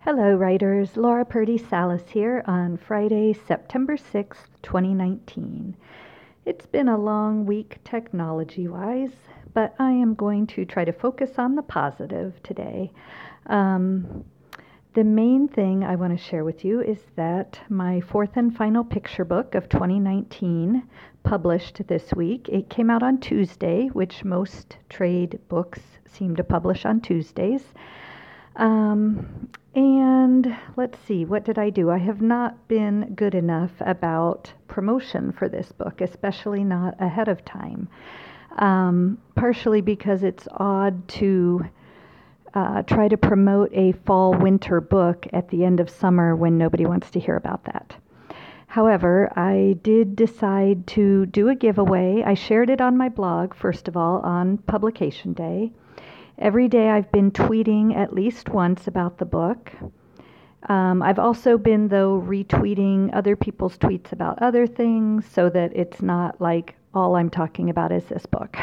Hello, writers. Laura Purdy Salas here on Friday, September 6th, 2019. It's been a long week technology wise, but I am going to try to focus on the positive today. The main thing I want to share with you is that my fourth and final picture book of 2019 published this week. It came out on Tuesday, which most trade books seem to publish on Tuesdays. And let's see, what did I do? I have not been good enough about promotion for this book, especially not ahead of time. Partially because it's odd to try to promote a fall-winter book at the end of summer when nobody wants to hear about that. However, I did decide to do a giveaway. I shared it on my blog, first of all, on publication day. Every day I've been tweeting at least once about the book. I've also been, though, retweeting other people's tweets about other things so that it's not like all I'm talking about is this book.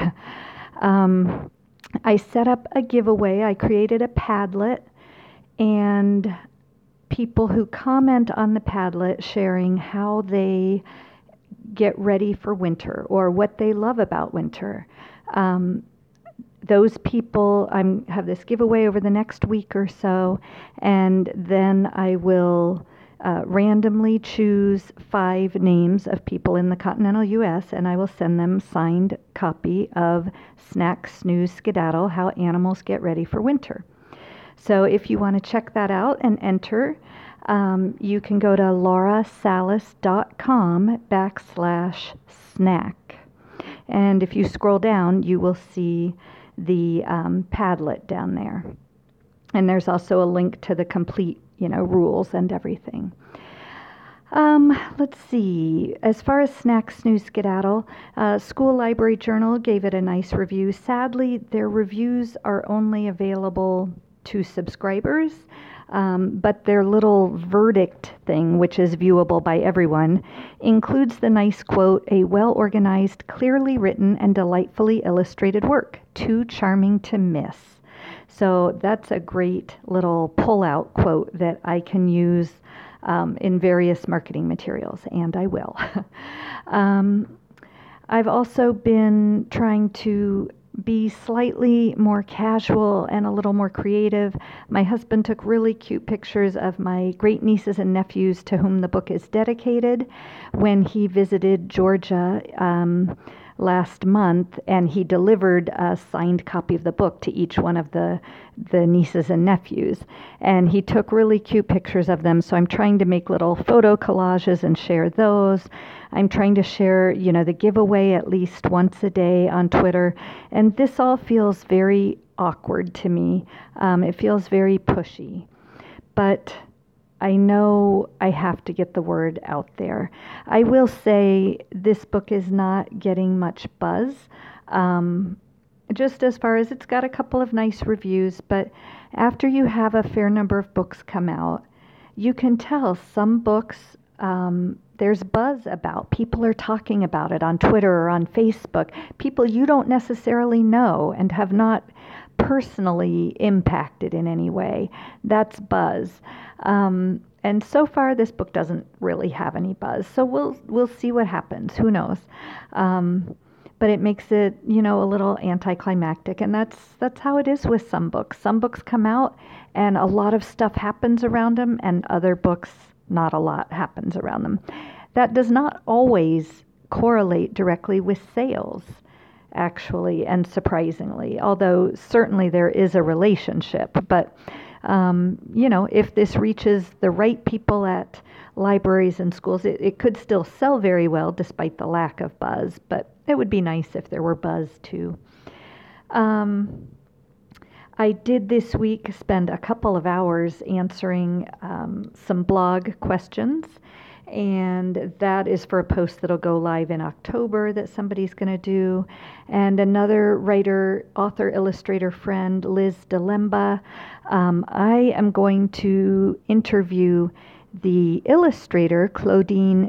I set up a giveaway. I created a Padlet, and people who comment on the Padlet sharing how they get ready for winter or what they love about winter. Those people, I have this giveaway over the next week or so, and then I will randomly choose 5 names of people in the continental U.S., and I will send them signed copy of Snack, Snooze, Skedaddle, How Animals Get Ready for Winter. So if you want to check that out and enter, you can go to laurasalas.com/snack. And if you scroll down, you will see the Padlet down there. And there's also a link to the complete, rules and everything. Let's see. As far as Snack, Snooze, Skedaddle, School Library Journal gave it a nice review. Sadly, their reviews are only available to subscribers, but their little verdict thing, which is viewable by everyone, includes the nice quote, "A well-organized, clearly written, and delightfully illustrated work. Too charming to miss." So that's a great little pull-out quote that I can use in various marketing materials, and I will. I've also been trying to be slightly more casual and a little more creative. My husband took really cute pictures of my great nieces and nephews to whom the book is dedicated when he visited Georgia last month, and he delivered a signed copy of the book to each one of the nieces and nephews. And he took really cute pictures of them, so I'm trying to make little photo collages and share those. I'm trying to share, the giveaway at least once a day on Twitter. And this all feels very awkward to me. It feels very pushy. But I know I have to get the word out there. I will say this book is not getting much buzz. Just as far as it's got a couple of nice reviews, but after you have a fair number of books come out, you can tell some books there's buzz about. People are talking about it on Twitter or on Facebook. People you don't necessarily know and have not personally impacted in any way. That's buzz. And so far, this book doesn't really have any buzz. So we'll see what happens. Who knows? But it makes it, a little anticlimactic, and that's how it is with some books. Some books come out, and a lot of stuff happens around them, and other books, not a lot happens around them. That does not always correlate directly with sales, actually, and surprisingly, although certainly there is a relationship. But, if this reaches the right people at libraries and schools, it could still sell very well despite the lack of buzz, but it would be nice if there were buzz too. I did this week spend a couple of hours answering some blog questions, and that is for a post that'll go live in October that somebody's going to do. And another writer, author, illustrator friend, Liz DeLemba, I am going to interview the illustrator, Claudine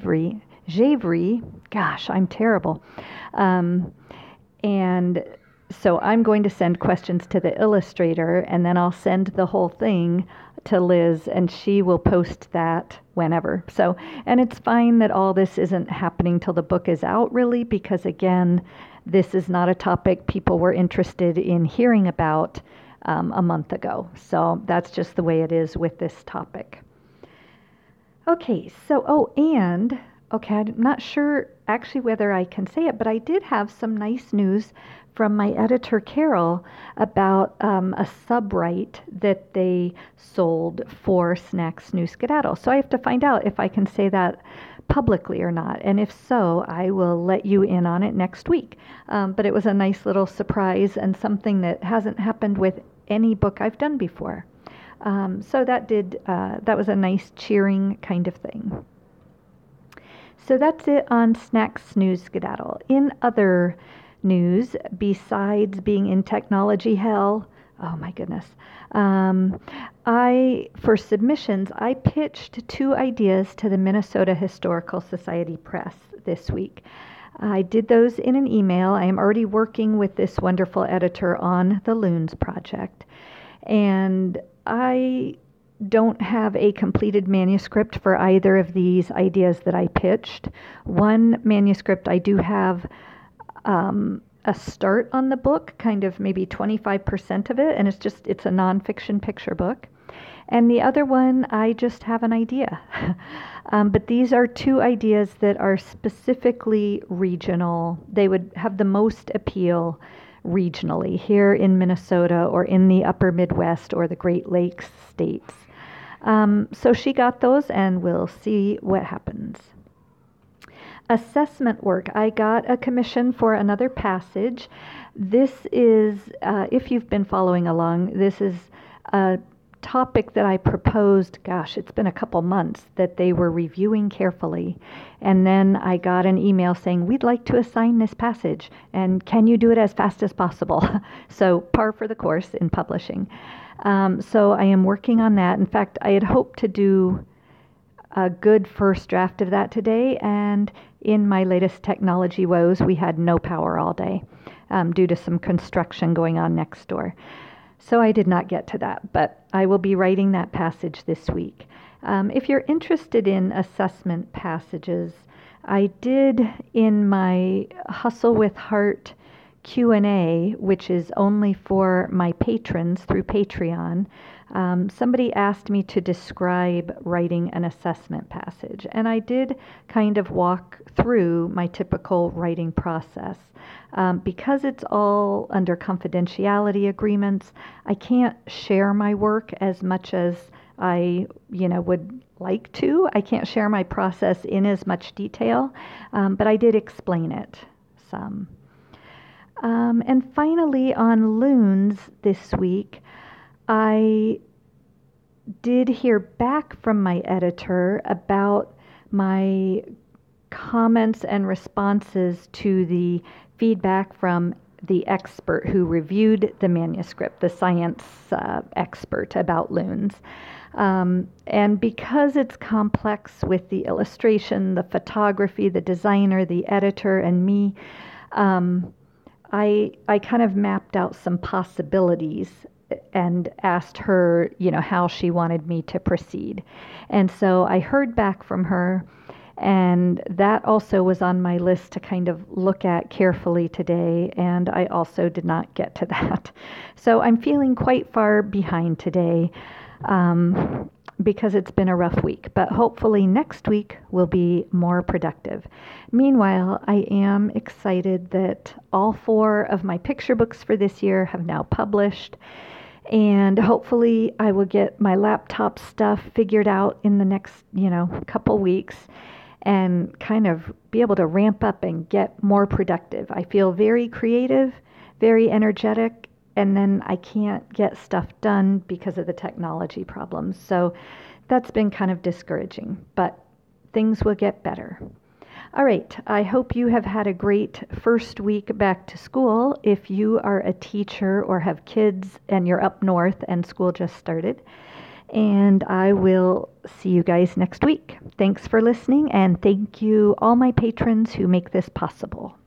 Gevry. Gosh, I'm terrible. And So I'm going to send questions to the illustrator, and then I'll send the whole thing to Liz, and she will post that whenever. So, and it's fine that all this isn't happening till the book is out, really, because again, this is not a topic people were interested in hearing about a month ago. So that's just the way it is with this topic. Okay, so, okay, I'm not sure actually whether I can say it, but I did have some nice news from my editor, Carol, about a subright that they sold for Snack Snoo Skedaddle. So I have to find out if I can say that publicly or not. And if so, I will let you in on it next week. But it was a nice little surprise and something that hasn't happened with any book I've done before. So that was a nice cheering kind of thing. So that's it on Snack Snoo Skedaddle. In other news, besides being in technology hell, oh my goodness, for submissions, I pitched 2 ideas to the Minnesota Historical Society Press this week. I did those in an email. I am already working with this wonderful editor on the Loons project. And I don't have a completed manuscript for either of these ideas that I pitched. One manuscript, I do have a start on the book, kind of maybe 25% of it, and it's a nonfiction picture book. And the other one, I just have an idea. But these are 2 ideas that are specifically regional. They would have the most appeal regionally here in Minnesota or in the upper Midwest or the Great Lakes states. So she got those, and we'll see what happens. Assessment work. I got a commission for another passage. This is, if you've been following along, this is a topic that I proposed, it's been a couple months, that they were reviewing carefully. And then I got an email saying, we'd like to assign this passage, and can you do it as fast as possible? So par for the course in publishing. So I am working on that. In fact, I had hoped to do a good first draft of that today, and in my latest technology woes, we had no power all day due to some construction going on next door. So I did not get to that, but I will be writing that passage this week. If you're interested in assessment passages, I did in my Hustle with Heart Q&A, which is only for my patrons through Patreon, somebody asked me to describe writing an assessment passage, and I did kind of walk through my typical writing process. Because it's all under confidentiality agreements, I can't share my work as much as I, would like to. I can't share my process in as much detail, but I did explain it some. And finally, on Loons this week, I did hear back from my editor about my comments and responses to the feedback from the expert who reviewed the manuscript, the science expert about Loons. And because it's complex with the illustration, the photography, the designer, the editor, and me, I kind of mapped out some possibilities and asked her, how she wanted me to proceed. And so I heard back from her, and that also was on my list to kind of look at carefully today, and I also did not get to that. So I'm feeling quite far behind today because it's been a rough week, but hopefully next week will be more productive. Meanwhile, I am excited that all 4 of my picture books for this year have now published, and hopefully I will get my laptop stuff figured out in the next, couple weeks and kind of be able to ramp up and get more productive. I feel very creative, very energetic, and then I can't get stuff done because of the technology problems. So that's been kind of discouraging, but things will get better. All right, I hope you have had a great first week back to school. If you are a teacher or have kids and you're up north and school just started. And I will see you guys next week. Thanks for listening, and thank you all my patrons who make this possible.